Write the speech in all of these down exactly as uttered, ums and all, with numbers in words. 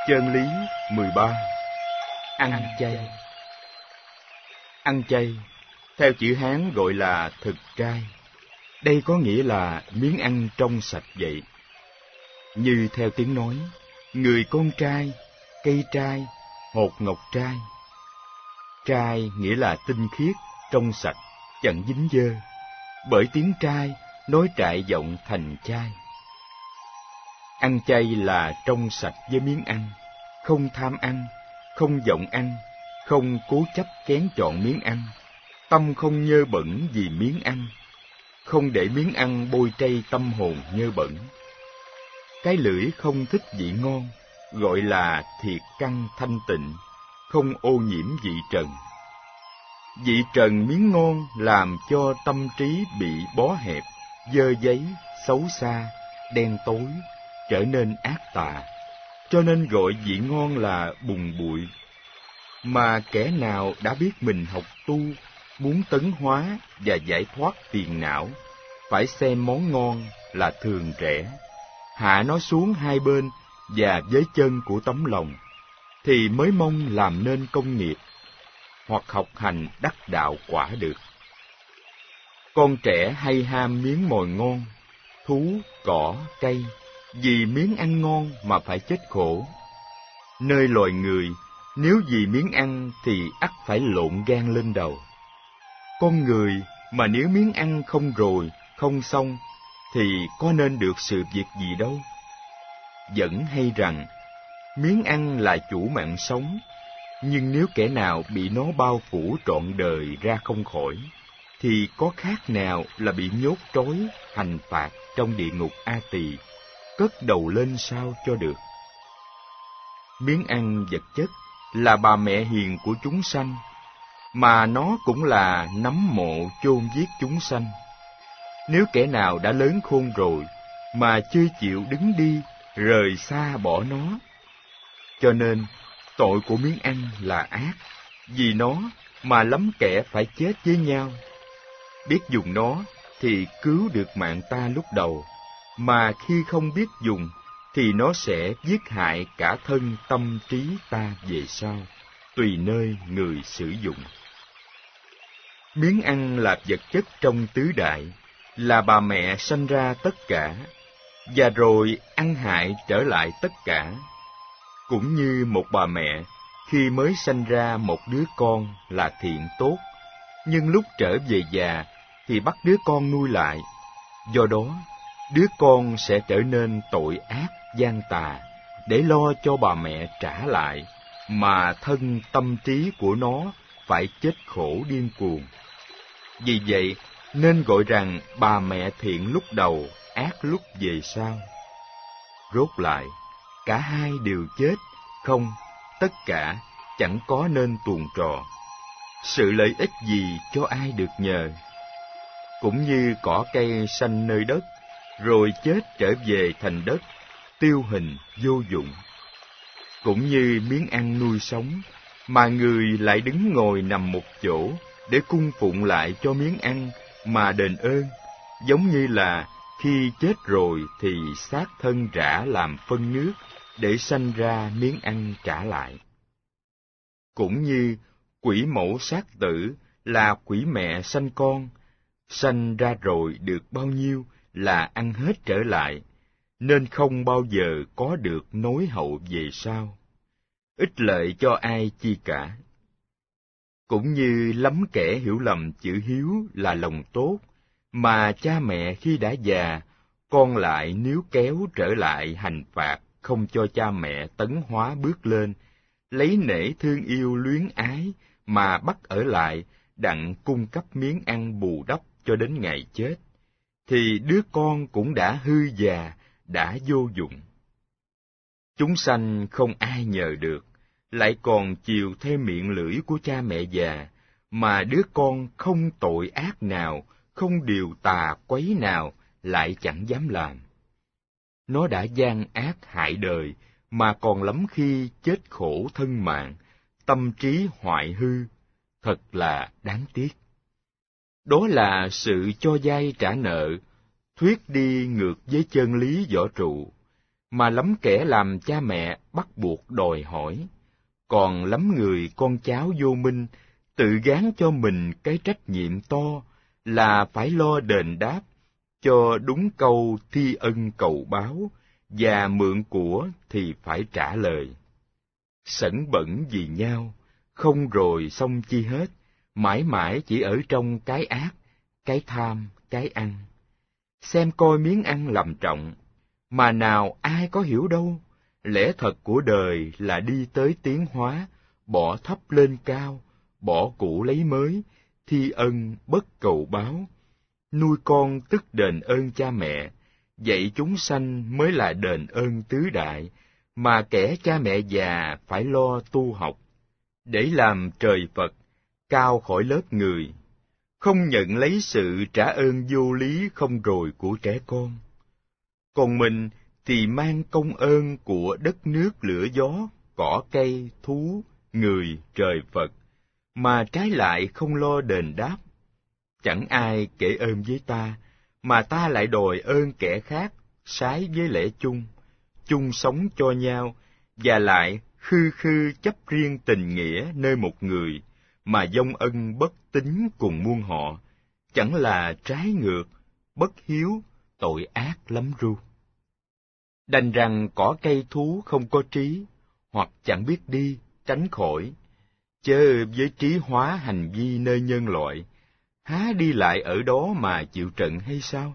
Chân lý mười ba. Ăn chay. Ăn chay, theo chữ Hán gọi là thực trai. Đây có nghĩa là miếng ăn trong sạch vậy. Như theo tiếng nói, người con trai, cây trai, hột ngọc trai. Trai nghĩa là tinh khiết, trong sạch, chẳng dính dơ. Bởi tiếng trai, nói trại vọng thành chai. Ăn chay là trong sạch với miếng ăn, không tham ăn, không vọng ăn, không cố chấp kén chọn miếng ăn, tâm không nhơ bẩn vì miếng ăn, không để miếng ăn bôi trây tâm hồn nhơ bẩn. Cái lưỡi không thích vị ngon, gọi là thiệt căn thanh tịnh, không ô nhiễm vị trần. Vị trần miếng ngon làm cho tâm trí bị bó hẹp, dơ giấy, xấu xa, đen tối, trở nên ác tà, cho nên gọi vị ngon là bùn bụi. Mà kẻ nào đã biết mình học tu, muốn tấn hóa và giải thoát phiền não, phải xem món ngon là thường rẻ, hạ nó xuống hai bên và với chân của tấm lòng, thì mới mong làm nên công nghiệp, hoặc học hành đắc đạo quả được. Con trẻ hay ham miếng mồi ngon, thú, cỏ, cây, vì miếng ăn ngon mà phải chết khổ. Nơi loài người, nếu vì miếng ăn thì ắt phải lộn gan lên đầu. Con người mà nếu miếng ăn không rồi, không xong, thì có nên được sự việc gì đâu. Vẫn hay rằng, miếng ăn là chủ mạng sống, nhưng nếu kẻ nào bị nó bao phủ trọn đời ra không khỏi, thì có khác nào là bị nhốt trói, hành phạt trong địa ngục A Tỳ, cất đầu lên sao cho được. Miếng ăn vật chất là bà mẹ hiền của chúng sanh, mà nó cũng là nấm mộ chôn giết chúng sanh. Nếu kẻ nào đã lớn khôn rồi, mà chưa chịu đứng đi, rời xa bỏ nó. Cho nên, tội của miếng ăn là ác, vì nó mà lắm kẻ phải chết với nhau. Biết dùng nó thì cứu được mạng ta lúc đầu, mà khi không biết dùng thì nó sẽ giết hại cả thân tâm trí ta về sau, tùy nơi người sử dụng. Miếng ăn là vật chất trong tứ đại, là bà mẹ sanh ra tất cả, và rồi ăn hại trở lại tất cả. Cũng như một bà mẹ khi mới sanh ra một đứa con là thiện tốt, nhưng lúc trở về già thì bắt đứa con nuôi lại. Do đó, đứa con sẽ trở nên tội ác gian tà, để lo cho bà mẹ trả lại, mà thân tâm trí của nó phải chết khổ điên cuồng. Vì vậy, nên gọi rằng bà mẹ thiện lúc đầu, ác lúc về sau. Rốt lại, cả hai đều chết, không, tất cả chẳng có nên tuồng trò. Sự lợi ích gì cho ai được nhờ? Cũng như cỏ cây sanh nơi đất, rồi chết trở về thành đất, tiêu hình vô dụng. Cũng như miếng ăn nuôi sống, mà người lại đứng ngồi nằm một chỗ để cung phụng lại cho miếng ăn mà đền ơn, giống như là khi chết rồi thì xác thân rã làm phân nước để sanh ra miếng ăn trả lại. Cũng như quỷ mẫu sát tử là quỷ mẹ sanh con, sanh ra rồi được bao nhiêu là ăn hết trở lại, nên không bao giờ có được nối hậu về sau, ích lợi cho ai chi cả. Cũng như lắm kẻ hiểu lầm chữ hiếu là lòng tốt, mà cha mẹ khi đã già, con lại níu kéo trở lại hành phạt, không cho cha mẹ tấn hóa bước lên, lấy nể thương yêu luyến ái mà bắt ở lại, đặng cung cấp miếng ăn bù đắp cho đến ngày chết, thì đứa con cũng đã hư già, đã vô dụng. Chúng sanh không ai nhờ được, lại còn chiều theo miệng lưỡi của cha mẹ già, mà đứa con không tội ác nào, không điều tà quấy nào, lại chẳng dám làm. Nó đã gian ác hại đời, mà còn lắm khi chết khổ thân mạng, tâm trí hoại hư, thật là đáng tiếc. Đó là sự cho vay trả nợ, thuyết đi ngược với chân lý võ trụ, mà lắm kẻ làm cha mẹ bắt buộc đòi hỏi, còn lắm người con cháu vô minh tự gán cho mình cái trách nhiệm to là phải lo đền đáp cho đúng câu thi ân cầu báo, và mượn của thì phải trả lời. Sẩn bẩn vì nhau, không rồi xong chi hết, mãi mãi chỉ ở trong cái ác, cái tham, cái ăn. Xem coi miếng ăn làm trọng, mà nào ai có hiểu đâu, lẽ thật của đời là đi tới tiến hóa, bỏ thấp lên cao, bỏ cũ lấy mới, thi ân bất cầu báo. Nuôi con tức đền ơn cha mẹ, dạy chúng sanh mới là đền ơn tứ đại, mà kẻ cha mẹ già phải lo tu học, để làm trời Phật, cao khỏi lớp người, không nhận lấy sự trả ơn vô lý không rồi của trẻ con. Còn mình thì mang công ơn của đất nước lửa gió, cỏ cây, thú, người, trời Phật, mà trái lại không lo đền đáp. Chẳng ai kể ơn với ta, mà ta lại đòi ơn kẻ khác, sái với lẽ chung, chung sống cho nhau, và lại khư khư chấp riêng tình nghĩa nơi một người, mà dông ân bất tín cùng muôn họ, chẳng là trái ngược, bất hiếu, tội ác lắm ru. Đành rằng cỏ cây thú không có trí, hoặc chẳng biết đi, tránh khỏi, chớ với trí hóa hành vi nơi nhân loại, há đi lại ở đó mà chịu trận hay sao?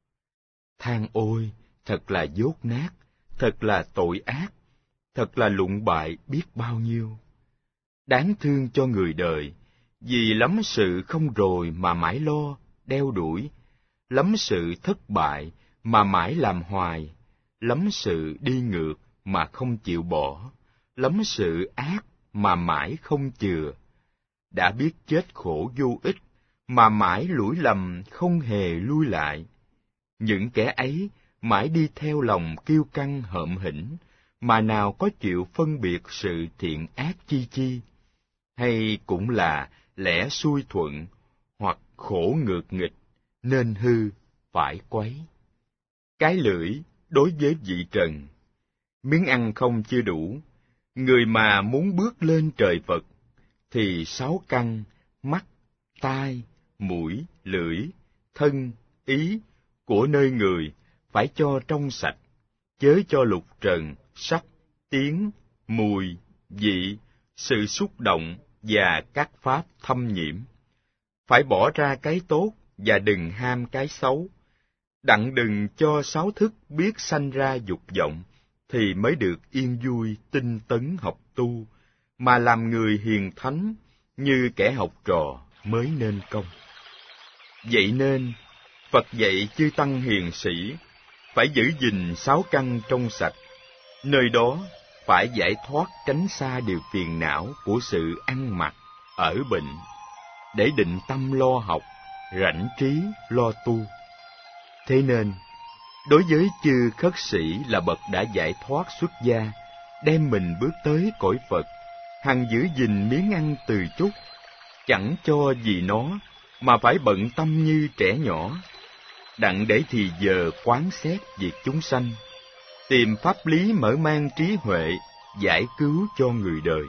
Than ôi, thật là dốt nát, thật là tội ác, thật là lụng bại biết bao nhiêu. Đáng thương cho người đời, vì lắm sự không rồi mà mãi lo, đeo đuổi, lắm sự thất bại mà mãi làm hoài, lắm sự đi ngược mà không chịu bỏ, lắm sự ác mà mãi không chừa. Đã biết chết khổ vô ích, mà mãi lủi lầm không hề lui lại. Những kẻ ấy mãi đi theo lòng kiêu căng hợm hĩnh, mà nào có chịu phân biệt sự thiện ác chi chi, hay cũng là lẽ xuôi thuận, hoặc khổ ngược nghịch, nên hư, phải quấy. Cái lưỡi đối với vị trần, miếng ăn không chưa đủ, người mà muốn bước lên trời Phật, thì sáu căn, mắt, tai, mũi, lưỡi, thân, ý của nơi người phải cho trong sạch, chớ cho lục trần, sắc, tiếng, mùi, vị, sự xúc động và các pháp thâm nhiễm. Phải bỏ ra cái tốt và đừng ham cái xấu, đặng đừng cho sáu thức biết sanh ra dục vọng, thì mới được yên vui tinh tấn học tu, mà làm người hiền thánh như kẻ học trò mới nên công. Vậy nên, Phật dạy chư tăng hiền sĩ, phải giữ gìn sáu căn trong sạch, nơi đó phải giải thoát tránh xa điều phiền não của sự ăn mặc, ở bệnh, để định tâm lo học, rảnh trí lo tu. Thế nên, đối với chư khất sĩ là bậc đã giải thoát xuất gia, đem mình bước tới cõi Phật, hằng giữ gìn miếng ăn từ chút, chẳng cho vì nó mà phải bận tâm như trẻ nhỏ, đặng để thì giờ quán xét việc chúng sanh, tìm pháp lý mở mang trí huệ, giải cứu cho người đời.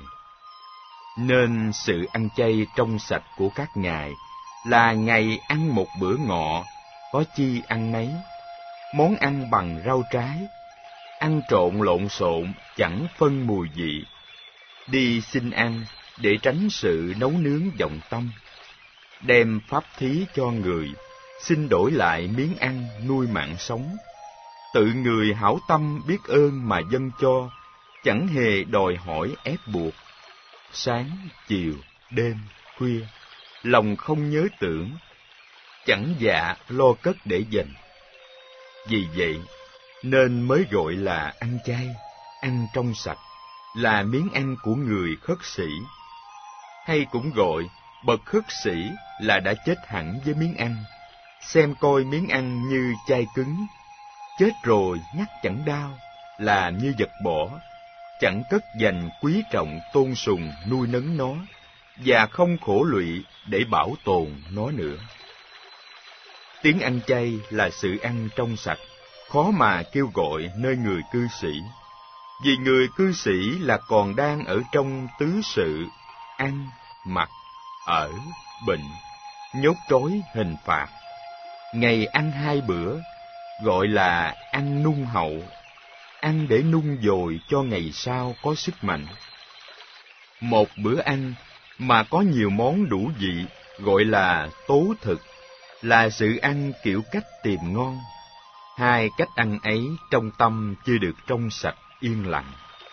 Nên sự ăn chay trong sạch của các ngài là ngày ăn một bữa ngọ, có chi ăn nấy, món ăn bằng rau trái, ăn trộn lộn xộn chẳng phân mùi vị, đi xin ăn để tránh sự nấu nướng vọng tâm, đem pháp thí cho người, xin đổi lại miếng ăn nuôi mạng sống. Tự người hảo tâm biết ơn mà dâng cho, chẳng hề đòi hỏi ép buộc. Sáng, chiều, đêm, khuya, lòng không nhớ tưởng, chẳng dạ lo cất để dành. Vì vậy, nên mới gọi là ăn chay, ăn trong sạch, là miếng ăn của người khất sĩ. Hay cũng gọi bậc khất sĩ là đã chết hẳn với miếng ăn, xem coi miếng ăn như chai cứng, chết rồi nhắc chẳng đau, là như vật bỏ, chẳng cất dành quý trọng tôn sùng nuôi nấng nó, và không khổ lụy để bảo tồn nó nữa. Tiếng ăn chay là sự ăn trong sạch, khó mà kêu gọi nơi người cư sĩ, vì người cư sĩ là còn đang ở trong tứ sự ăn, mặc, ở, bệnh, nhốt trói hình phạt. Ngày ăn hai bữa, gọi là ăn nung hậu, ăn để nung dồi cho ngày sau có sức mạnh. Một bữa ăn mà có nhiều món đủ vị, gọi là tố thực, là sự ăn kiểu cách tìm ngon. Hai cách ăn ấy trong tâm chưa được trong sạch yên lặng.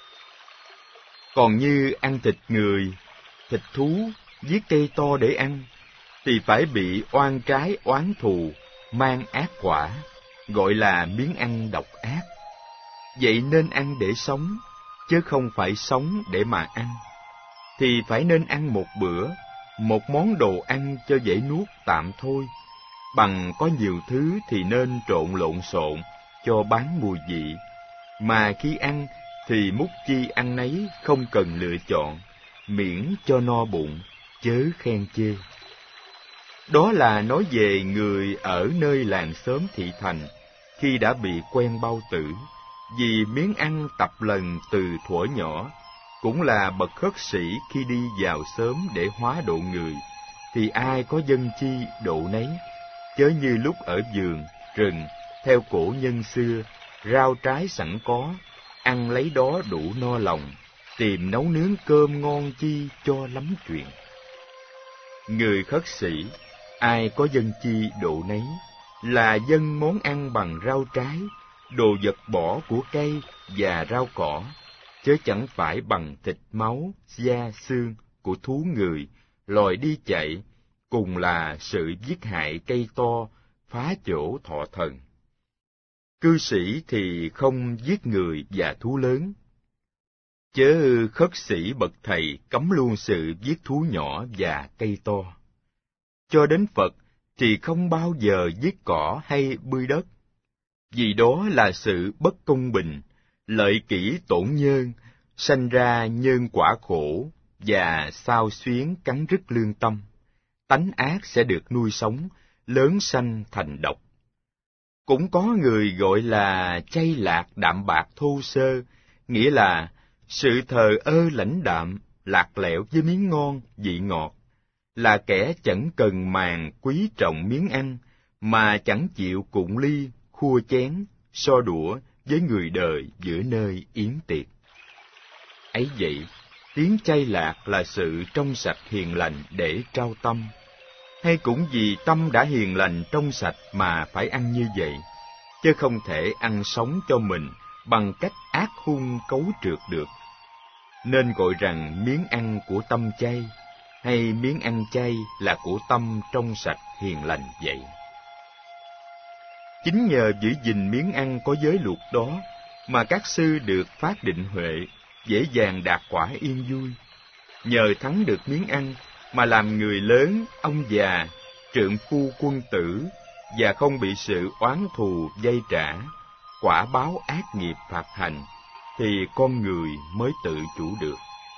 Còn như ăn thịt người, thịt thú, giết cây to để ăn, thì phải bị oan trái oán thù, mang ác quả, gọi là miếng ăn độc ác. Vậy nên ăn để sống, chứ không phải sống để mà ăn. Thì phải nên ăn một bữa, một món đồ ăn cho dễ nuốt tạm thôi. Bằng có nhiều thứ thì nên trộn lộn xộn, cho bán mùi vị. Mà khi ăn thì múc chi ăn nấy, không cần lựa chọn, miễn cho no bụng, chớ khen chê. Đó là nói về người ở nơi làng xóm thị thành, khi đã bị quen bao tử, vì miếng ăn tập lần từ thuở nhỏ. Cũng là bậc khất sĩ khi đi vào xóm để hóa độ người, thì ai có dân chi độ nấy, chớ như lúc ở vườn, rừng, theo cổ nhân xưa, rau trái sẵn có, ăn lấy đó đủ no lòng, tìm nấu nướng cơm ngon chi cho lắm chuyện. Người khất sĩ, ai có dân chi độ nấy, là dân món ăn bằng rau trái, đồ vật bỏ của cây và rau cỏ, chớ chẳng phải bằng thịt máu, da xương của thú người, loài đi chạy, cùng là sự giết hại cây to, phá chỗ thọ thần. Cư sĩ thì không giết người và thú lớn, chớ khất sĩ bậc thầy cấm luôn sự giết thú nhỏ và cây to. Cho đến Phật thì không bao giờ giết cỏ hay bươi đất, vì đó là sự bất công bình, lợi kỷ tổn nhân, sanh ra nhân quả khổ, và xao xuyến cắn rứt lương tâm. Tánh ác sẽ được nuôi sống, lớn sanh thành độc. Cũng có người gọi là chay lạc đạm bạc thô sơ, nghĩa là sự thờ ơ lãnh đạm, lạc lẽo với miếng ngon, vị ngọt, là kẻ chẳng cần màng quý trọng miếng ăn, mà chẳng chịu cụng ly, khua chén, so đũa với người đời giữa nơi yến tiệc. Ấy vậy, tiếng chay lạc là sự trong sạch hiền lành để trao tâm, hay cũng vì tâm đã hiền lành trong sạch mà phải ăn như vậy, chứ không thể ăn sống cho mình bằng cách ác hung cấu trượt được. Nên gọi rằng miếng ăn của tâm chay, hay miếng ăn chay là của tâm trong sạch hiền lành vậy. Chính nhờ giữ gìn miếng ăn có giới luật đó mà các sư được phát định huệ, dễ dàng đạt quả yên vui. Nhờ thắng được miếng ăn mà làm người lớn, ông già, trượng phu quân tử, và không bị sự oán thù dây trả, quả báo ác nghiệp phạt hành, thì con người mới tự chủ được.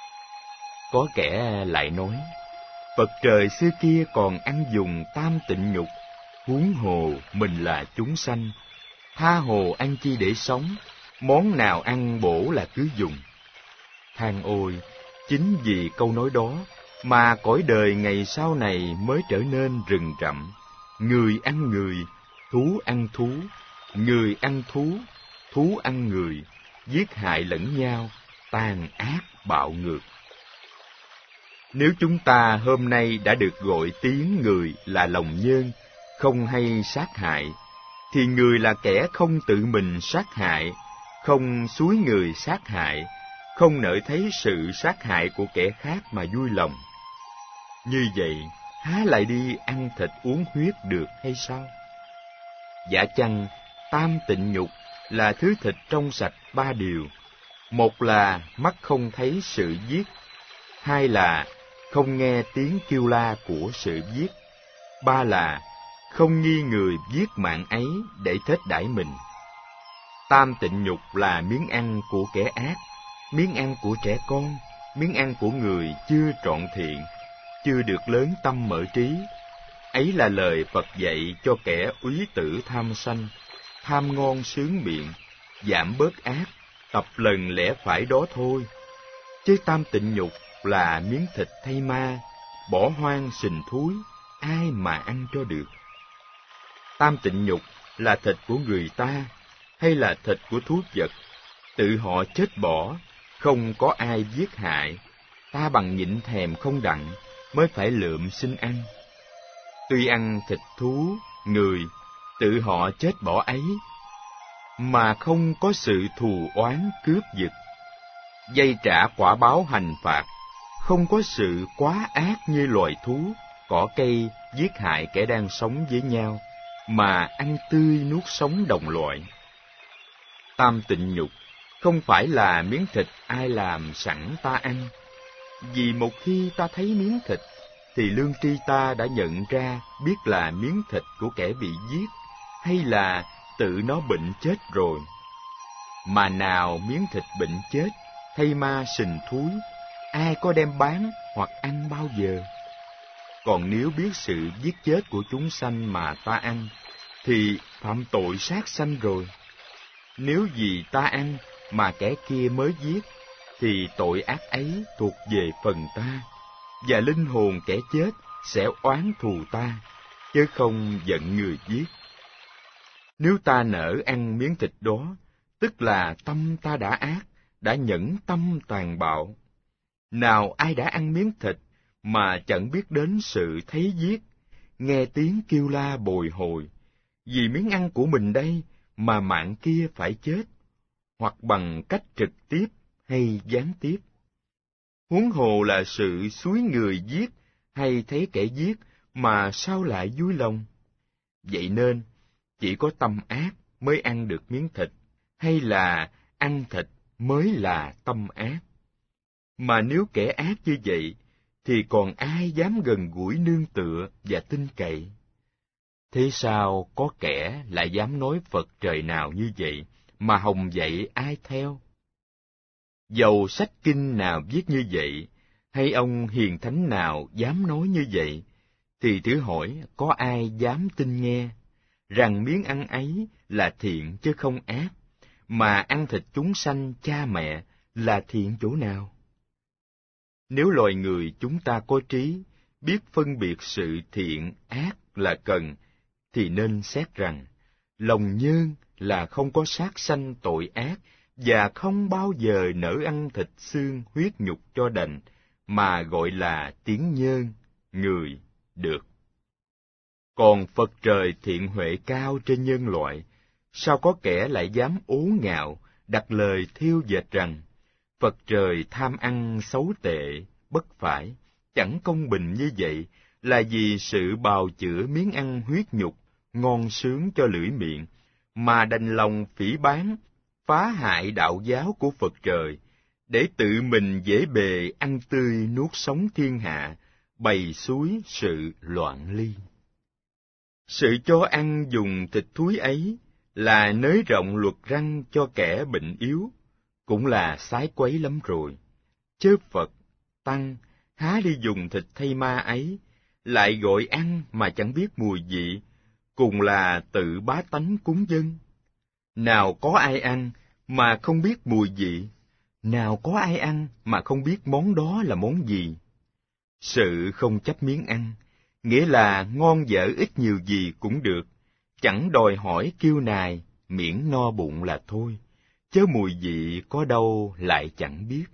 Có kẻ lại nói, Phật trời xưa kia còn ăn dùng tam tịnh nhục, huống hồ mình là chúng sanh, tha hồ ăn chi để sống, món nào ăn bổ là cứ dùng. Than ôi, chính vì câu nói đó mà cõi đời ngày sau này mới trở nên rừng rậm, người ăn người, thú ăn thú, người ăn thú, thú ăn người, giết hại lẫn nhau, tàn ác bạo ngược. Nếu chúng ta hôm nay đã được gọi tiếng người là lòng nhân, không hay sát hại, thì người là kẻ không tự mình sát hại, không xúi người sát hại, không nỡ thấy sự sát hại của kẻ khác mà vui lòng. Như vậy, há lại đi ăn thịt uống huyết được hay sao? Dạ chăng, tam tịnh nhục là thứ thịt trong sạch ba điều. Một là mắt không thấy sự giết, hai là không nghe tiếng kêu la của sự giết, ba là không nghi người giết mạng ấy để thết đãi mình. Tam tịnh nhục là miếng ăn của kẻ ác, miếng ăn của trẻ con, miếng ăn của người chưa trọn thiện, chưa được lớn tâm mở trí. Ấy là lời Phật dạy cho kẻ úy tử tham sanh, tham ngon sướng miệng, giảm bớt ác, tập lần lẽ phải đó thôi. Chứ tam tịnh nhục là miếng thịt thay ma, bỏ hoang sình thúi, ai mà ăn cho được. Tam tịnh nhục là thịt của người ta, hay là thịt của thú vật, tự họ chết bỏ, không có ai giết hại, ta bằng nhịn thèm không đặng, mới phải lượm xin ăn. Tuy ăn thịt thú, người, tự họ chết bỏ ấy, mà không có sự thù oán cướp giật, dây trả quả báo hành phạt, không có sự quá ác như loài thú, cỏ cây giết hại kẻ đang sống với nhau, mà ăn tươi nuốt sống đồng loại. Tam tịnh nhục không phải là miếng thịt ai làm sẵn ta ăn, vì một khi ta thấy miếng thịt, thì lương tri ta đã nhận ra biết là miếng thịt của kẻ bị giết, hay là tự nó bệnh chết rồi. Mà nào miếng thịt bệnh chết, thay ma sình thúi, ai có đem bán hoặc ăn bao giờ? Còn nếu biết sự giết chết của chúng sanh mà ta ăn, thì phạm tội sát sanh rồi. Nếu vì ta ăn mà kẻ kia mới giết, thì tội ác ấy thuộc về phần ta, và linh hồn kẻ chết sẽ oán thù ta, chứ không giận người giết. Nếu ta nỡ ăn miếng thịt đó, tức là tâm ta đã ác, đã nhẫn tâm tàn bạo. Nào ai đã ăn miếng thịt mà chẳng biết đến sự thấy giết, nghe tiếng kêu la bồi hồi, vì miếng ăn của mình đây mà mạng kia phải chết, hoặc bằng cách trực tiếp hay gián tiếp. Huống hồ là sự xúi người giết hay thấy kẻ giết mà sao lại vui lòng? Vậy nên, chỉ có tâm ác mới ăn được miếng thịt, hay là ăn thịt mới là tâm ác. Mà nếu kẻ ác như vậy, thì còn ai dám gần gũi nương tựa và tin cậy? Thế sao có kẻ lại dám nói Phật trời nào như vậy, mà hồng dạy ai theo? Dầu sách kinh nào viết như vậy, hay ông hiền thánh nào dám nói như vậy, thì thử hỏi có ai dám tin nghe, rằng miếng ăn ấy là thiện chứ không ác, mà ăn thịt chúng sanh cha mẹ là thiện chỗ nào? Nếu loài người chúng ta có trí, biết phân biệt sự thiện ác là cần, thì nên xét rằng, lòng nhơn là không có sát sanh tội ác, và không bao giờ nỡ ăn thịt xương huyết nhục cho đành, mà gọi là tiếng nhơn, người, được. Còn Phật trời thiện huệ cao trên nhân loại, sao có kẻ lại dám ố ngạo, đặt lời thiêu dệt rằng, Phật trời tham ăn xấu tệ, bất phải, chẳng công bình như vậy, là vì sự bào chữa miếng ăn huyết nhục, ngon sướng cho lưỡi miệng, mà đành lòng phỉ báng, phá hại đạo giáo của Phật trời, để tự mình dễ bề ăn tươi nuốt sống thiên hạ, bày suối sự loạn ly. Sự cho ăn dùng thịt thúi ấy là nới rộng luật răn cho kẻ bệnh yếu, cũng là sái quấy lắm rồi. Chớ Phật, Tăng, há đi dùng thịt thay ma ấy, lại gọi ăn mà chẳng biết mùi vị, cùng là tự bá tánh cúng dâng. Nào có ai ăn mà không biết mùi vị, nào có ai ăn mà không biết món đó là món gì. Sự không chấp miếng ăn, nghĩa là ngon dở ít nhiều gì cũng được, chẳng đòi hỏi kiêu nài, miễn no bụng là thôi, chớ mùi vị có đâu lại chẳng biết.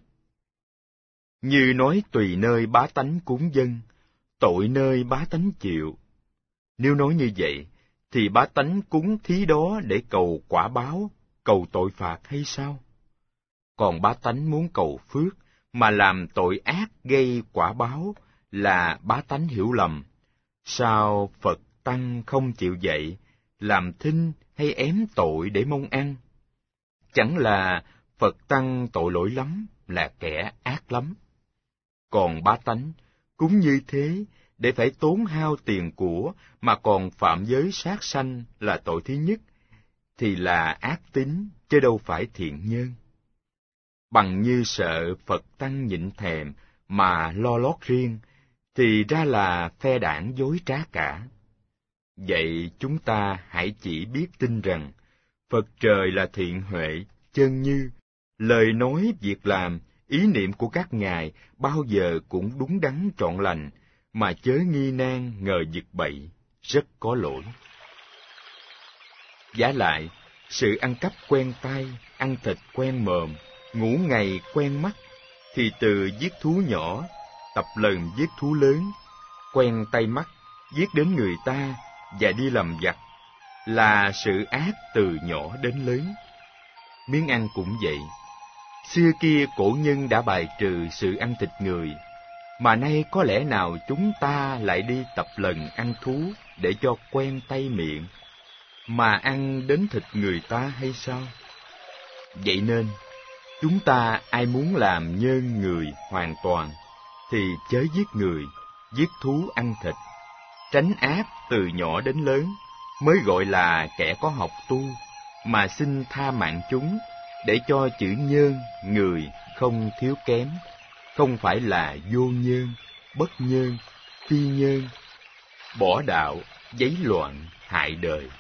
Như nói tùy nơi bá tánh cúng dâng, tội nơi bá tánh chịu. Nếu nói như vậy, thì bá tánh cúng thí đó để cầu quả báo, cầu tội phạt hay sao? Còn bá tánh muốn cầu phước, mà làm tội ác gây quả báo, là bá tánh hiểu lầm. Sao Phật Tăng không chịu dạy, làm thinh hay ém tội để mong ăn? Chẳng là Phật Tăng tội lỗi lắm, là kẻ ác lắm. Còn bá tánh, cúng như thế, để phải tốn hao tiền của, mà còn phạm giới sát sanh là tội thứ nhất, thì là ác tín, chứ đâu phải thiện nhân. Bằng như sợ Phật Tăng nhịn thèm, mà lo lót riêng, thì ra là phe đảng dối trá cả. Vậy chúng ta hãy chỉ biết tin rằng, Phật trời là thiện huệ, chân như, lời nói, việc làm, ý niệm của các ngài bao giờ cũng đúng đắn trọn lành, mà chớ nghi nan ngờ vực bậy, rất có lỗi. Vả lại, sự ăn cắp quen tay, ăn thịt quen mồm, ngủ ngày quen mắt, thì từ giết thú nhỏ, tập lần giết thú lớn, quen tay mắt, giết đến người ta và đi làm vặt, là sự ác từ nhỏ đến lớn. Miếng ăn cũng vậy. Xưa kia cổ nhân đã bài trừ sự ăn thịt người, mà nay có lẽ nào chúng ta lại đi tập lần ăn thú để cho quen tay miệng, mà ăn đến thịt người ta hay sao? Vậy nên, chúng ta ai muốn làm nhân người hoàn toàn, thì chớ giết người, giết thú ăn thịt, tránh ác từ nhỏ đến lớn, mới gọi là kẻ có học tu, mà xin tha mạng chúng, để cho chữ nhân, người không thiếu kém, không phải là vô nhân, bất nhân, phi nhân, bỏ đạo, giấy loạn, hại đời.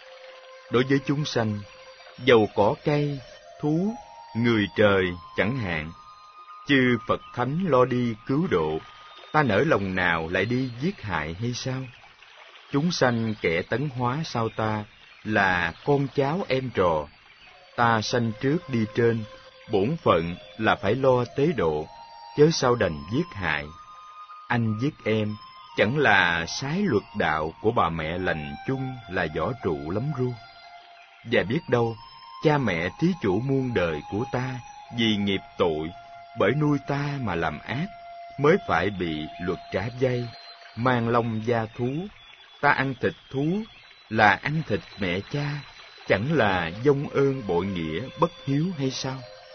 Đối với chúng sanh, dầu cỏ cây, thú, người trời chẳng hạn, chư Phật Thánh lo đi cứu độ, ta nỡ lòng nào lại đi giết hại hay sao? Chúng sanh kẻ tấn hóa sau ta là con cháu em trò, ta sanh trước đi trên, bổn phận là phải lo tế độ, chớ sao đành giết hại. Anh giết em chẳng là sái luật đạo của bà mẹ lành chung là võ trụ lắm ru. Và biết đâu, cha mẹ thí chủ muôn đời của ta vì nghiệp tội, bởi nuôi ta mà làm ác, mới phải bị luật trả dây, mang lông da thú. Ta ăn thịt thú là ăn thịt mẹ cha, chẳng là vong ơn bội nghĩa bất hiếu hay sao?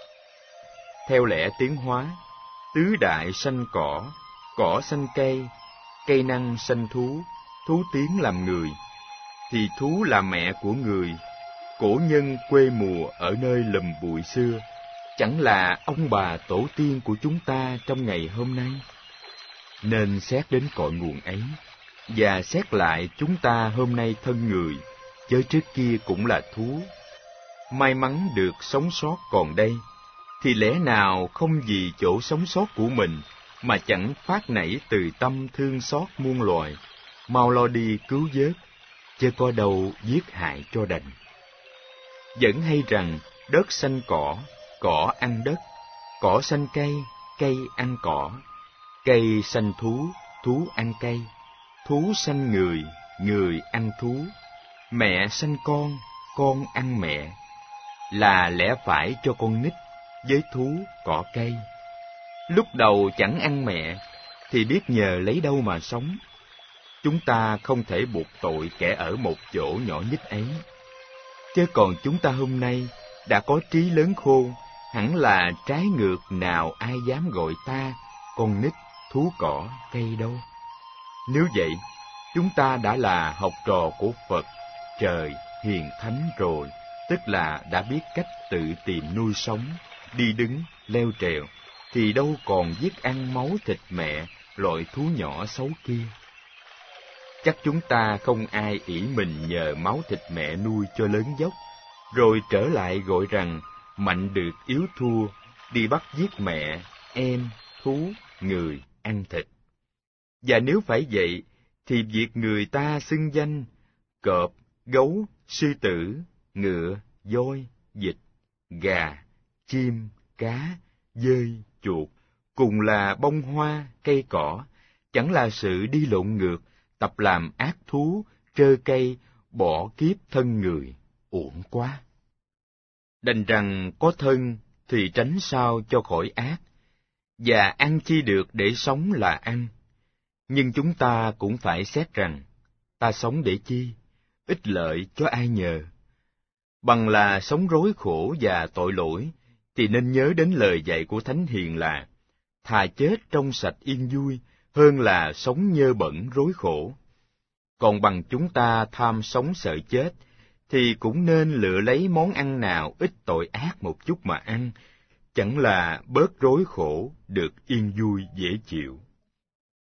Theo lẽ tiến hóa, tứ đại sanh cỏ, cỏ sanh cây, cây năng sanh thú, thú tiến làm người, thì thú là mẹ của người. Cổ nhân quê mùa ở nơi lùm bụi xưa, chẳng là ông bà tổ tiên của chúng ta trong ngày hôm nay. Nên xét đến cội nguồn ấy, và xét lại chúng ta hôm nay thân người, chớ trước kia cũng là thú. May mắn được sống sót còn đây, thì lẽ nào không vì chỗ sống sót của mình mà chẳng phát nảy từ tâm thương xót muôn loài, mau lo đi cứu vớt, chớ có đâu giết hại cho đành. Vẫn hay rằng đất xanh cỏ, cỏ ăn đất, cỏ xanh cây, cây ăn cỏ, cây xanh thú, thú ăn cây, thú sanh người, người ăn thú, mẹ sanh con, con ăn mẹ, là lẽ phải cho con nít với thú cỏ cây. Lúc đầu chẳng ăn mẹ, thì biết nhờ lấy đâu mà sống. Chúng ta không thể buộc tội kẻ ở một chỗ nhỏ nhít ấy. Chứ còn chúng ta hôm nay đã có trí lớn khôn, hẳn là trái ngược nào ai dám gọi ta con nít thú cỏ cây đâu. Nếu vậy, chúng ta đã là học trò của Phật, trời, hiền thánh rồi, tức là đã biết cách tự tìm nuôi sống, đi đứng, leo trèo, thì đâu còn giết ăn máu thịt mẹ, loại thú nhỏ xấu kia. Chắc chúng ta không ai ỷ mình nhờ máu thịt mẹ nuôi cho lớn dốc, rồi trở lại gọi rằng mạnh được yếu thua, đi bắt giết mẹ, em, thú, người ăn thịt. Và nếu phải vậy, thì việc người ta xưng danh cọp, gấu, sư tử, ngựa, voi, vịt, gà, chim, cá, dơi, chuột, cùng là bông hoa, cây cỏ, chẳng là sự đi lộn ngược, tập làm ác thú, trơ cây, bỏ kiếp thân người, uổng quá. Đành rằng có thân thì tránh sao cho khỏi ác, và ăn chi được để sống là ăn. Nhưng chúng ta cũng phải xét rằng, ta sống để chi, ích lợi cho ai nhờ. Bằng là sống rối khổ và tội lỗi, thì nên nhớ đến lời dạy của Thánh Hiền là, thà chết trong sạch yên vui, hơn là sống nhơ bẩn rối khổ. Còn bằng chúng ta tham sống sợ chết, thì cũng nên lựa lấy món ăn nào ít tội ác một chút mà ăn, chẳng là bớt rối khổ, được yên vui dễ chịu.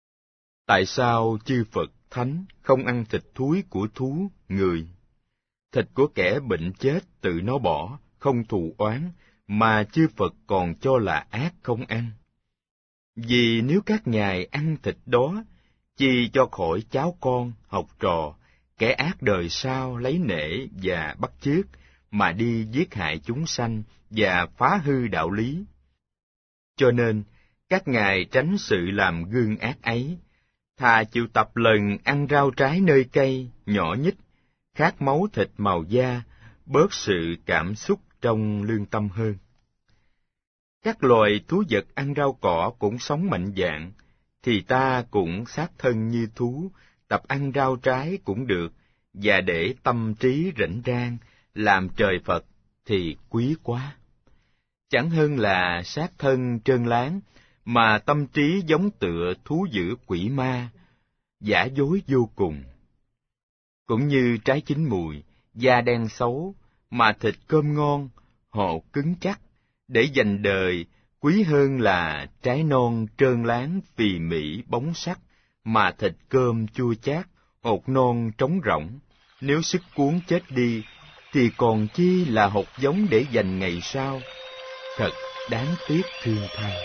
Tại sao chư Phật Thánh không ăn thịt thúi của thú, người? thịt của kẻ bệnh chết tự nó bỏ, không thù oán, mà chư Phật còn cho là ác không ăn. Vì nếu các ngài ăn thịt đó, chi cho khỏi cháu con, học trò, kẻ ác đời sau lấy nể và bắt chước, mà đi giết hại chúng sanh và phá hư đạo lý. Cho nên, các ngài tránh sự làm gương ác ấy, thà chịu tập lần ăn rau trái nơi cây, nhỏ nhích, khát máu thịt màu da, bớt sự cảm xúc trong lương tâm hơn. Các loài thú vật ăn rau cỏ cũng sống mạnh dạn, thì ta cũng xác thân như thú, tập ăn rau trái cũng được, và để tâm trí rảnh rang, làm trời Phật thì quý quá. Chẳng hơn là xác thân trơn láng, mà tâm trí giống tựa thú dữ quỷ ma, giả dối vô cùng. Cũng như trái chín mùi, da đen xấu, mà thịt cơm ngon, họ cứng chắc, để dành đời, quý hơn là trái non trơn láng phì mỉ bóng sắc, mà thịt cơm chua chát, hột non trống rỗng. Nếu sức cuốn chết đi, thì còn chi là hột giống để dành ngày sau. Thật đáng tiếc thương thay.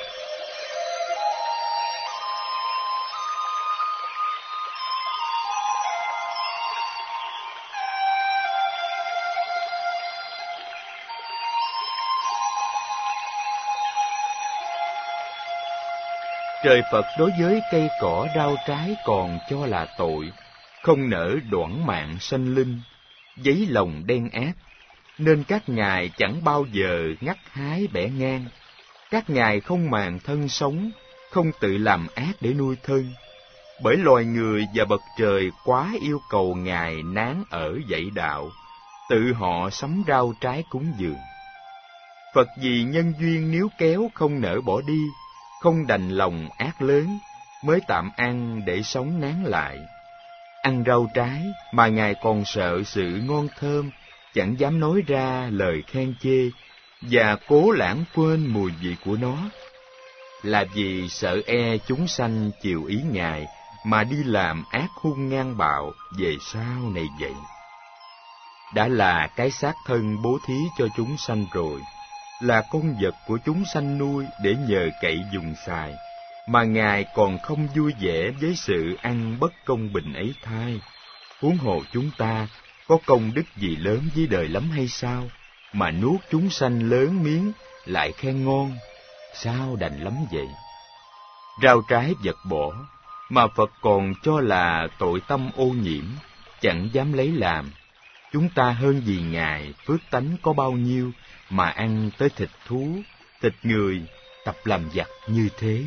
Trời Phật đối với cây cỏ rau trái còn cho là tội, không nỡ đoản mạng sanh linh, giấy lòng đen ác, nên các ngài chẳng bao giờ ngắt hái bẻ ngang. Các ngài không màng thân sống, không tự làm ác để nuôi thân, bởi loài người và bậc trời quá yêu cầu ngài nán ở dạy đạo, tự họ sắm rau trái cúng dường. Phật vì nhân duyên níu kéo không nỡ bỏ đi, không đành lòng ác lớn, mới tạm ăn để sống nán lại. Ăn rau trái mà ngài còn sợ sự ngon thơm, chẳng dám nói ra lời khen chê, và cố lãng quên mùi vị của nó, là vì sợ e chúng sanh chiều ý ngài mà đi làm ác hung ngang bạo về sau này vậy. Đã là cái xác thân bố thí cho chúng sanh rồi, là con vật của chúng sanh nuôi để nhờ cậy dùng xài, mà ngài còn không vui vẻ với sự ăn bất công bình ấy thay. Huống hồ chúng ta có công đức gì lớn với đời lắm hay sao, mà nuốt chúng sanh lớn miếng lại khen ngon, sao đành lắm vậy? Rau trái vật bỏ, mà Phật còn cho là tội tâm ô nhiễm, chẳng dám lấy làm. Chúng ta hơn gì ngài phước tánh có bao nhiêu mà ăn tới thịt thú, thịt người, tập làm giặc như thế.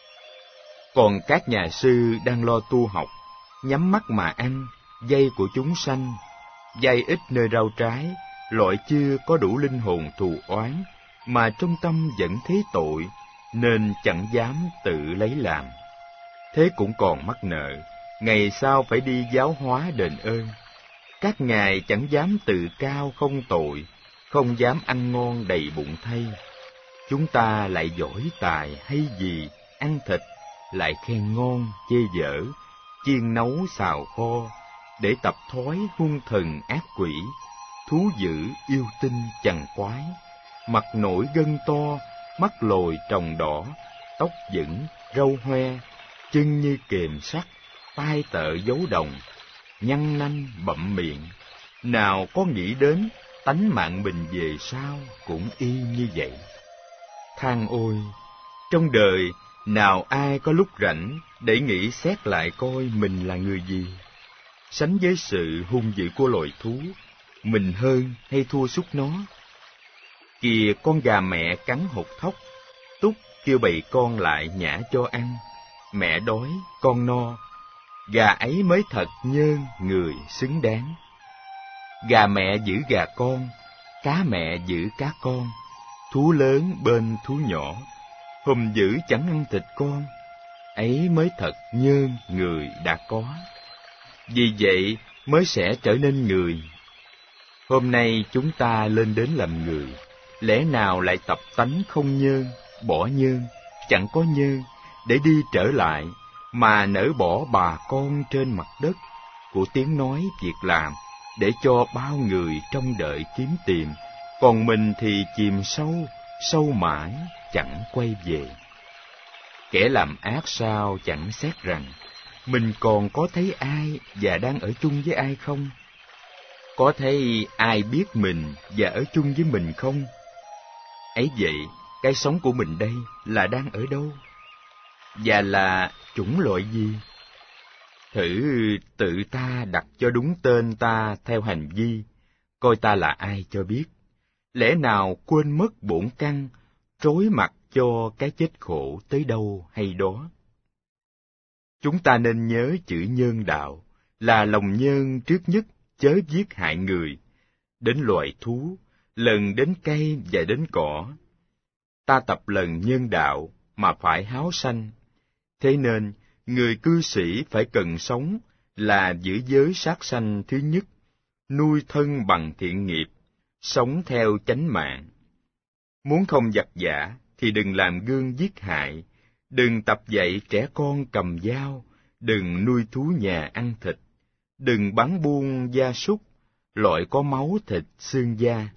Còn các nhà sư đang lo tu học, nhắm mắt mà ăn, dây của chúng sanh, dây ít nơi rau trái, loại chưa có đủ linh hồn thù oán, mà trong tâm vẫn thấy tội, nên chẳng dám tự lấy làm. Thế cũng còn mắc nợ, ngày sau phải đi giáo hóa đền ơn. Các ngài chẳng dám tự cao không tội, không dám ăn ngon đầy bụng thay. Chúng ta lại giỏi tài hay gì, ăn thịt, lại khen ngon, chê dở, chiên nấu xào kho, để tập thói hung thần ác quỷ, thú dữ yêu tinh chằn quái, mặt nổi gân to, mắt lồi tròng đỏ, tóc vững, râu hoe, chân như kềm sắt, tai tợ dấu đồng, nhăn nanh bậm miệng. Nào có nghĩ đến tánh mạng mình về sau cũng y như vậy. Than ôi, trong đời nào ai có lúc rảnh để nghĩ xét lại coi mình là người gì? Sánh với sự hung dữ của loài thú, mình hơn hay thua sút nó? Kìa con gà mẹ cắn hột thóc, túc kêu bầy con lại nhả cho ăn. Mẹ đói, con no, gà ấy mới thật nhơn người xứng đáng. Gà mẹ giữ gà con, cá mẹ giữ cá con, thú lớn bên thú nhỏ, hùm dữ chẳng ăn thịt con, ấy mới thật nhơn người đã có. Vì vậy mới sẽ trở nên người. Hôm nay chúng ta lên đến làm người, lẽ nào lại tập tánh không nhơn, bỏ nhơn, chẳng có nhơn, để đi trở lại, mà nỡ bỏ bà con trên mặt đất của tiếng nói việc làm, để cho bao người trông đợi kiếm tìm, còn mình thì chìm sâu, sâu mãi, chẳng quay về. Kẻ làm ác sao chẳng xét rằng, mình còn có thấy ai và đang ở chung với ai không? Có thấy ai biết mình và ở chung với mình không? Ấy vậy, cái sống của mình đây là đang ở đâu? Và là chủng loại gì? Thử tự ta đặt cho đúng tên ta theo hành vi, coi ta là ai cho biết. Lẽ nào quên mất bổn căn, trối mặt cho cái chết khổ tới đâu hay đó? Chúng ta nên nhớ chữ nhân đạo, là lòng nhân trước nhất chớ giết hại người, đến loài thú, lần đến cây và đến cỏ. Ta tập lần nhân đạo mà phải háo sanh. Thế nên, người cư sĩ phải cần sống là giữ giới sát sanh thứ nhất, nuôi thân bằng thiện nghiệp, sống theo chánh mạng. Muốn không giặc giả thì đừng làm gương giết hại, đừng tập dạy trẻ con cầm dao, đừng nuôi thú nhà ăn thịt, đừng bán buôn gia súc, loại có máu thịt xương da.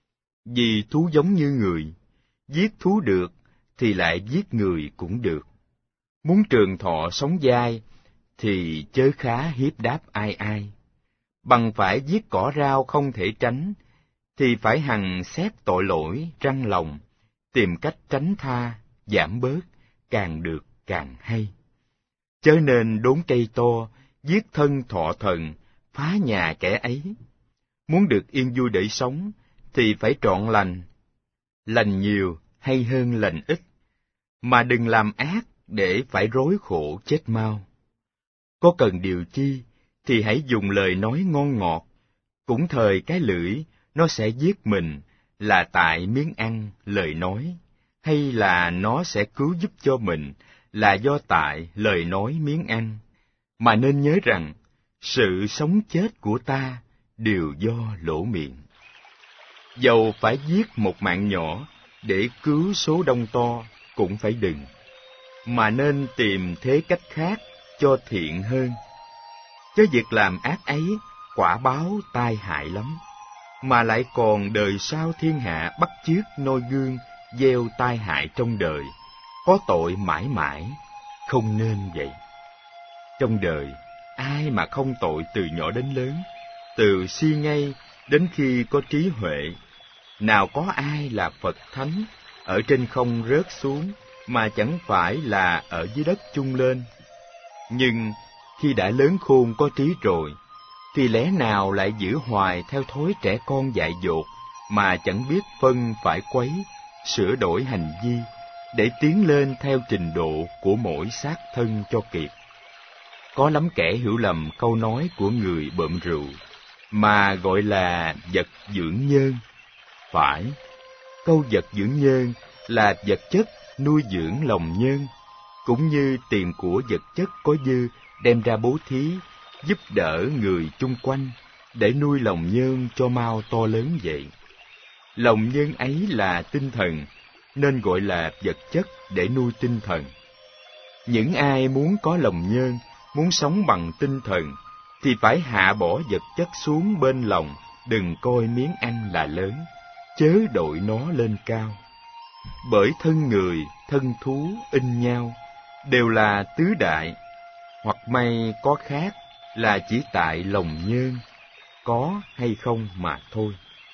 Vì thú giống như người, giết thú được thì lại giết người cũng được. Muốn trường thọ sống dai thì chớ khá hiếp đáp ai ai. Bằng phải giết cỏ rau không thể tránh, thì phải hằng xét tội lỗi răng lòng, tìm cách tránh tha, giảm bớt, càng được càng hay. Chớ nên đốn cây to, giết thân thọ thần, phá nhà kẻ ấy. Muốn được yên vui để sống, thì phải trọn lành. Lành nhiều hay hơn lành ít, mà đừng làm ác để phải rối khổ chết mau. Có cần điều chi, thì hãy dùng lời nói ngon ngọt, cũng thời cái lưỡi, nó sẽ giết mình, là tại miếng ăn, lời nói, hay là nó sẽ cứu giúp cho mình, là do tại lời nói miếng ăn. Mà nên nhớ rằng, sự sống chết của ta đều do lỗ miệng. Dầu phải giết một mạng nhỏ để cứu số đông to, cũng phải đừng, mà nên tìm thế cách khác cho thiện hơn. Chứ việc làm ác ấy, quả báo tai hại lắm, mà lại còn đời sau thiên hạ bắt chước noi gương, gieo tai hại trong đời, có tội mãi mãi, không nên vậy. Trong đời, ai mà không tội từ nhỏ đến lớn, từ si ngây đến khi có trí huệ. Nào có ai là Phật Thánh, ở trên không rớt xuống, mà chẳng phải là ở dưới đất chung lên. Nhưng khi đã lớn khôn có trí rồi, thì lẽ nào lại giữ hoài theo thói trẻ con dại dột, mà chẳng biết phân phải quấy, sửa đổi hành vi, để tiến lên theo trình độ của mỗi xác thân cho kịp. Có lắm kẻ hiểu lầm câu nói của người bợm rượu, mà gọi là vật dưỡng nhơn. Phải, câu vật dưỡng nhơn là vật chất nuôi dưỡng lòng nhơn, cũng như tiền của vật chất có dư đem ra bố thí, giúp đỡ người chung quanh, để nuôi lòng nhơn cho mau to lớn vậy. Lòng nhơn ấy là tinh thần, nên gọi là vật chất để nuôi tinh thần. Những ai muốn có lòng nhơn, muốn sống bằng tinh thần, thì phải hạ bỏ vật chất xuống bên lòng, đừng coi miếng ăn là lớn, chớ đội nó lên cao. Bởi thân người, thân thú in nhau, đều là tứ đại, hoặc may có khác là chỉ tại lòng nhơn, có hay không mà thôi.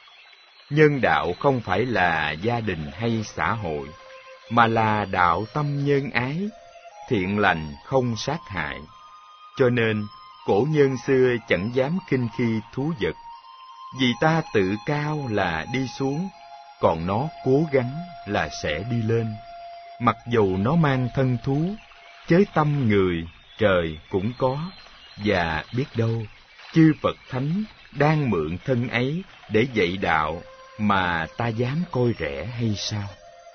Nhân đạo không phải là gia đình hay xã hội, mà là đạo tâm nhân ái, thiện lành không sát hại. Cho nên, cổ nhân xưa chẳng dám khinh khi thú vật, vì ta tự cao là đi xuống, còn nó cố gắng là sẽ đi lên. Mặc dù nó mang thân thú, chới tâm người, trời cũng có, và biết đâu, chư Phật Thánh đang mượn thân ấy để dạy đạo, mà ta dám coi rẻ hay sao?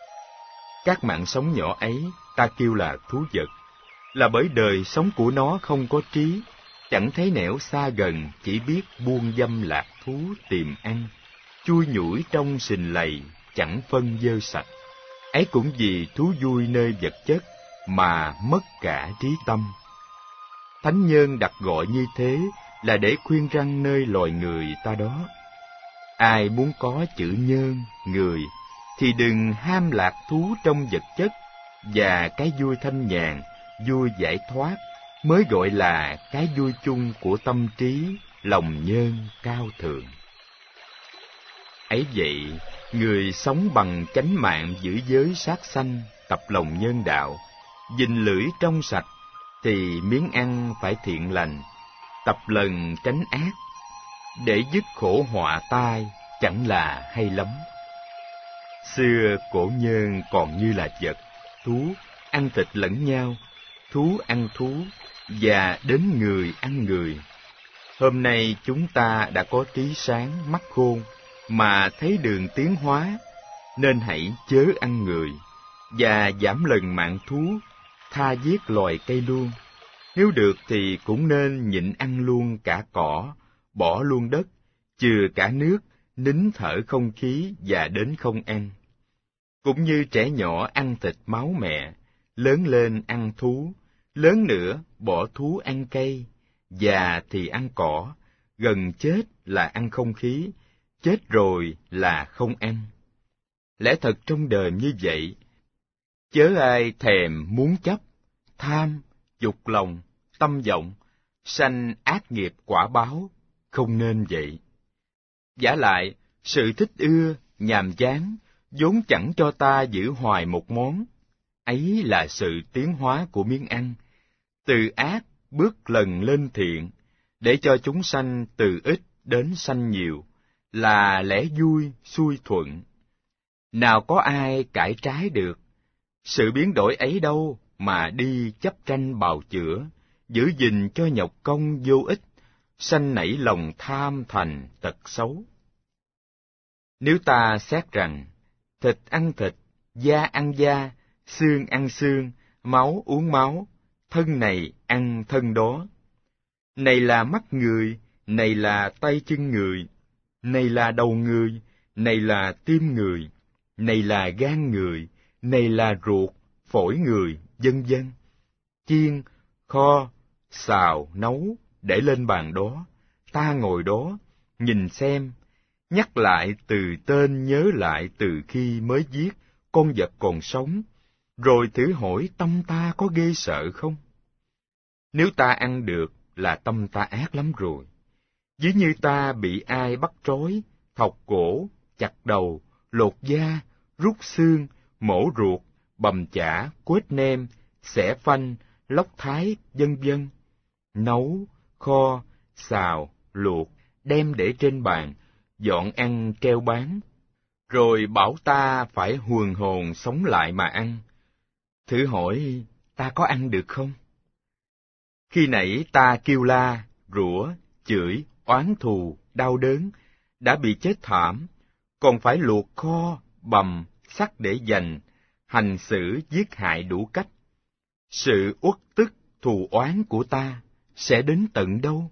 Các mạng sống nhỏ ấy ta kêu là thú vật, là bởi đời sống của nó không có trí, chẳng thấy nẻo xa gần, chỉ biết buông dâm lạc thú tìm ăn, chui nhủi trong sình lầy, chẳng phân dơ sạch. Ấy cũng vì thú vui nơi vật chất mà mất cả trí tâm. Thánh nhân đặt gọi như thế là để khuyên răn nơi loài người ta đó. Ai muốn có chữ nhân, người, thì đừng ham lạc thú trong vật chất, và cái vui thanh nhàn, vui giải thoát mới gọi là cái vui chung của tâm trí, lòng nhân cao thượng. Ấy vậy, người sống bằng chánh mạng giữ giới sát sanh, tập lòng nhân đạo, gìn lưỡi trong sạch, thì miếng ăn phải thiện lành, tập lần tránh ác, để dứt khổ họa tai, chẳng là hay lắm. Xưa cổ nhân còn như là vật, thú, ăn thịt lẫn nhau, thú ăn thú, và đến người ăn người. Hôm nay chúng ta đã có trí sáng, mắt khôn, mà thấy đường tiến hóa, nên hãy chớ ăn người, và giảm lần mạng thú, tha giết loài cây luôn. Nếu được thì cũng nên nhịn ăn luôn cả cỏ, bỏ luôn đất, chừa cả nước, nín thở không khí và đến không ăn. Cũng như trẻ nhỏ ăn thịt máu mẹ, lớn lên ăn thú, lớn nữa bỏ thú ăn cây, già thì ăn cỏ, gần chết là ăn không khí, chết rồi là không ăn. Lẽ thật trong đời như vậy, chớ ai thèm muốn chấp, tham, dục lòng, tâm vọng, sanh ác nghiệp quả báo, không nên vậy. Vả lại, sự thích ưa, nhàm chán, vốn chẳng cho ta giữ hoài một món, ấy là sự tiến hóa của miếng ăn, từ ác bước lần lên thiện, để cho chúng sanh từ ít đến sanh nhiều, là lẽ vui, xuôi thuận. Nào có ai cải trái được, sự biến đổi ấy đâu mà đi chấp tranh bào chữa, giữ gìn cho nhọc công vô ích, sanh nảy lòng tham thành tật xấu. Nếu ta xét rằng, thịt ăn thịt, da ăn da, xương ăn xương, máu uống máu, thân này ăn thân đó. Này là mắt người, này là tay chân người, này là đầu người, này là tim người, này là gan người, này là ruột, phổi người, vân vân. Chiên, kho, xào, nấu, để lên bàn đó, ta ngồi đó, nhìn xem, nhắc lại từ tên nhớ lại từ khi mới giết con vật còn sống, rồi thử hỏi tâm ta có ghê sợ không? Nếu ta ăn được là tâm ta ác lắm rồi. Ví như ta bị ai bắt trói, thọc cổ, chặt đầu, lột da, rút xương, mổ ruột, bầm chả, quết nem, xẻ phanh, lóc thái, vân vân. Nấu, kho, xào, luộc, đem để trên bàn, dọn ăn treo bán, rồi bảo ta phải huần hồn sống lại mà ăn. Thử hỏi ta có ăn được không? Khi nãy ta kêu la, rủa, chửi, oán thù, đau đớn, đã bị chết thảm, còn phải luộc kho, bầm, sắc để dành, hành xử giết hại đủ cách. Sự uất tức, thù oán của ta sẽ đến tận đâu?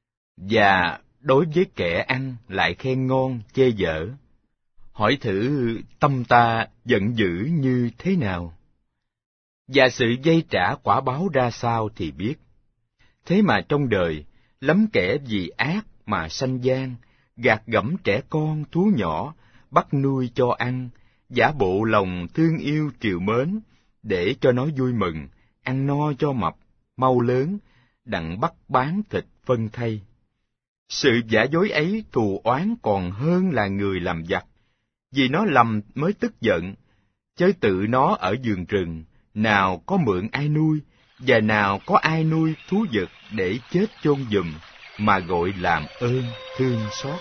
Và đối với kẻ ăn lại khen ngon, chê dở. Hỏi thử tâm ta giận dữ như thế nào? Và sự dây trả quả báo ra sao thì biết. Thế mà trong đời, lắm kẻ vì ác mà sanh gian, gạt gẫm trẻ con, thú nhỏ, bắt nuôi cho ăn, giả bộ lòng thương yêu trìu mến, để cho nó vui mừng, ăn no cho mập, mau lớn, đặng bắt bán thịt phân thây. Sự giả dối ấy thù oán còn hơn là người làm vặt, vì nó lầm mới tức giận, chớ tự nó ở vườn rừng, nào có mượn ai nuôi, và nào có ai nuôi thú vật để chết chôn giùm, mà gọi làm ơn thương xót.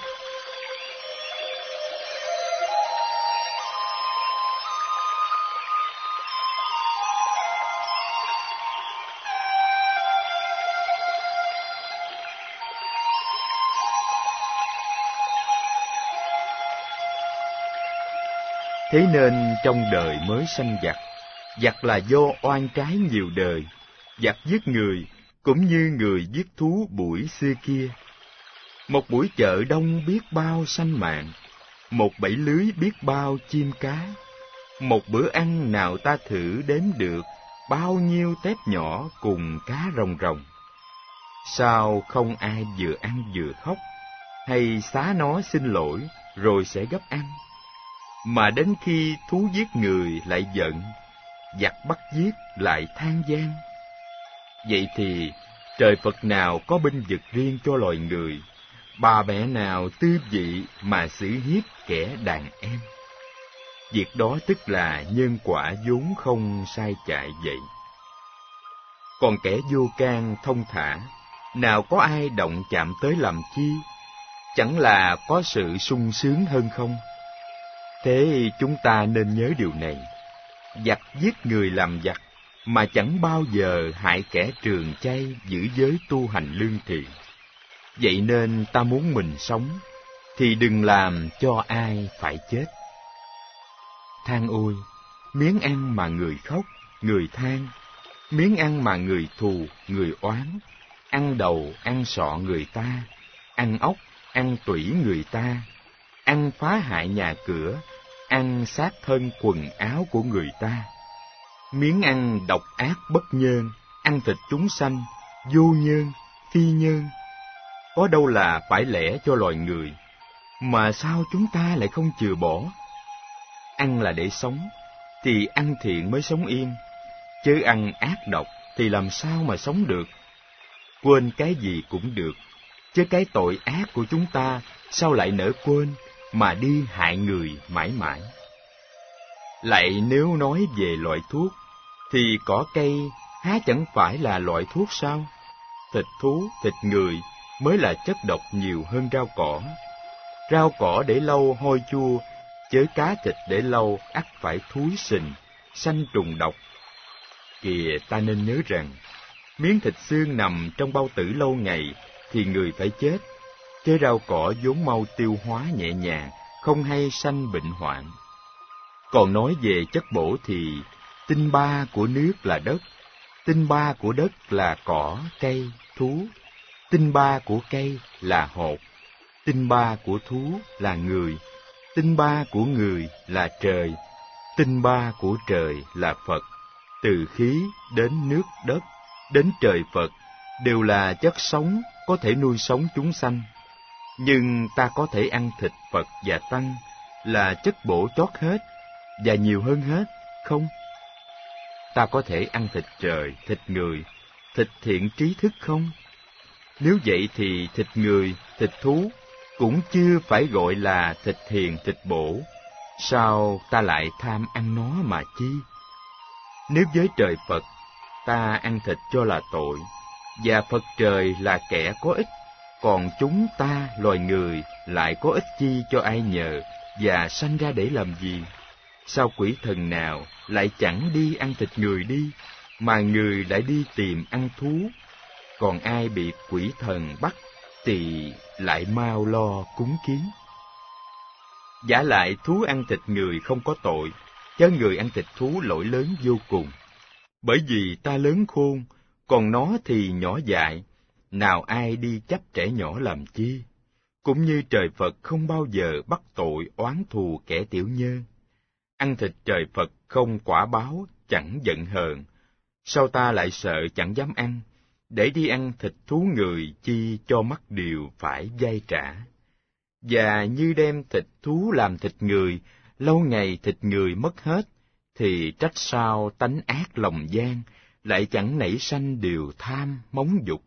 Thế nên trong đời mới sanh giặc, giặc là do oan trái nhiều đời, giặc giết người cũng như người giết thú buổi xưa kia. Một buổi chợ đông biết bao sanh mạng, một bẫy lưới biết bao chim cá. Một bữa ăn nào ta thử đếm được bao nhiêu tép nhỏ cùng cá rồng rồng. Sao không ai vừa ăn vừa khóc, hay xá nó xin lỗi rồi sẽ gấp ăn, mà đến khi thú giết người lại giận, giặc bắt giết lại than van? Vậy thì trời Phật nào có binh vực riêng cho loài người, bà mẹ nào tư vị mà xử hiếp kẻ đàn em? Việc đó tức là nhân quả vốn không sai chạy vậy. Còn kẻ vô can thông thả, nào có ai động chạm tới làm chi? Chẳng là có sự sung sướng hơn không? Thế chúng ta nên nhớ điều này: giặc giết người làm giặc, mà chẳng bao giờ hại kẻ trường chay giữ giới tu hành lương thiện. Vậy nên ta muốn mình sống, thì đừng làm cho ai phải chết. Than ôi, miếng ăn mà người khóc, người than, miếng ăn mà người thù, người oán, ăn đầu, ăn sọ người ta, ăn ốc, ăn tủy người ta, ăn phá hại nhà cửa, ăn xác thân quần áo của người ta. Miếng ăn độc ác bất nhơn, ăn thịt chúng sanh, vô nhơn, phi nhơn. Có đâu là phải lẽ cho loài người, mà sao chúng ta lại không chừa bỏ? Ăn là để sống, thì ăn thiện mới sống yên, chứ ăn ác độc thì làm sao mà sống được? Quên cái gì cũng được, chứ cái tội ác của chúng ta sao lại nỡ quên mà đi hại người mãi mãi? Lại nếu nói về loại thuốc, thì cỏ cây há chẳng phải là loại thuốc sao? Thịt thú, thịt người mới là chất độc nhiều hơn rau cỏ. Rau cỏ để lâu hôi chua, chớ cá thịt để lâu ắt phải thúi sình, sanh trùng độc. Kìa, ta nên nhớ rằng, miếng thịt xương nằm trong bao tử lâu ngày thì người phải chết, chứ rau cỏ vốn mau tiêu hóa nhẹ nhàng, không hay sanh bệnh hoạn. Còn nói về chất bổ thì tinh ba của nước là đất, tinh ba của đất là cỏ, cây, thú, tinh ba của cây là hột, tinh ba của thú là người, tinh ba của người là trời, tinh ba của trời là Phật. Từ khí đến nước đất, đến trời Phật, đều là chất sống có thể nuôi sống chúng sanh. Nhưng ta có thể ăn thịt Phật và Tăng là chất bổ chót hết, và nhiều hơn hết, không? Ta có thể ăn thịt trời, thịt người, thịt thiện trí thức không? Nếu vậy thì thịt người, thịt thú cũng chưa phải gọi là thịt hiền, thịt bổ. Sao ta lại tham ăn nó mà chi? Nếu với trời Phật, ta ăn thịt cho là tội, và Phật trời là kẻ có ích, còn chúng ta, loài người, lại có ích chi cho ai nhờ, và sanh ra để làm gì? Sao quỷ thần nào lại chẳng đi ăn thịt người đi, mà người lại đi tìm ăn thú? Còn ai bị quỷ thần bắt thì lại mau lo cúng kiến. Vả lại thú ăn thịt người không có tội, chớ người ăn thịt thú lỗi lớn vô cùng. Bởi vì ta lớn khôn, còn nó thì nhỏ dại, nào ai đi chấp trẻ nhỏ làm chi? Cũng như trời Phật không bao giờ bắt tội oán thù kẻ tiểu nhơ. Ăn thịt trời Phật không quả báo, chẳng giận hờn. Sao ta lại sợ chẳng dám ăn, để đi ăn thịt thú người chi cho mắc điều phải vay trả? Và như đem thịt thú làm thịt người, lâu ngày thịt người mất hết, thì trách sao tánh ác lòng gian, lại chẳng nảy sanh điều tham, móng dục.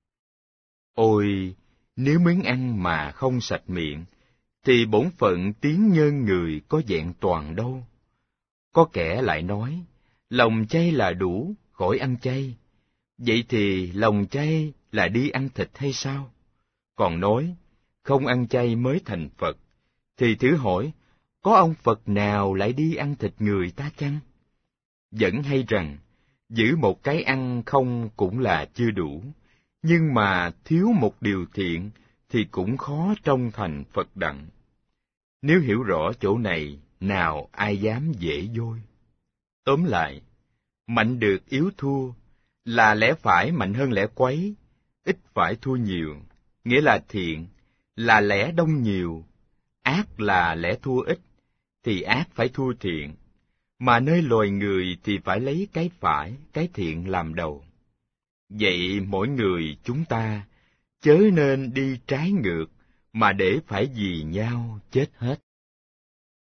Ôi, nếu miếng ăn mà không sạch miệng, thì bổn phận tiếng nhơn người có vẹn toàn đâu. Có kẻ lại nói, lòng chay là đủ, khỏi ăn chay. Vậy thì lòng chay là đi ăn thịt hay sao? Còn nói, không ăn chay mới thành Phật, thì thử hỏi, có ông Phật nào lại đi ăn thịt người ta chăng? Vẫn hay rằng, giữ một cái ăn không cũng là chưa đủ, nhưng mà thiếu một điều thiện thì cũng khó trông thành Phật đặng. Nếu hiểu rõ chỗ này, nào ai dám dễ dôi. Tóm lại, mạnh được yếu thua, là lẽ phải mạnh hơn lẽ quấy, ít phải thua nhiều, nghĩa là thiện, là lẽ đông nhiều, ác là lẽ thua ít, thì ác phải thua thiện, mà nơi loài người thì phải lấy cái phải, cái thiện làm đầu. Vậy mỗi người chúng ta chớ nên đi trái ngược, mà để phải vì nhau chết hết.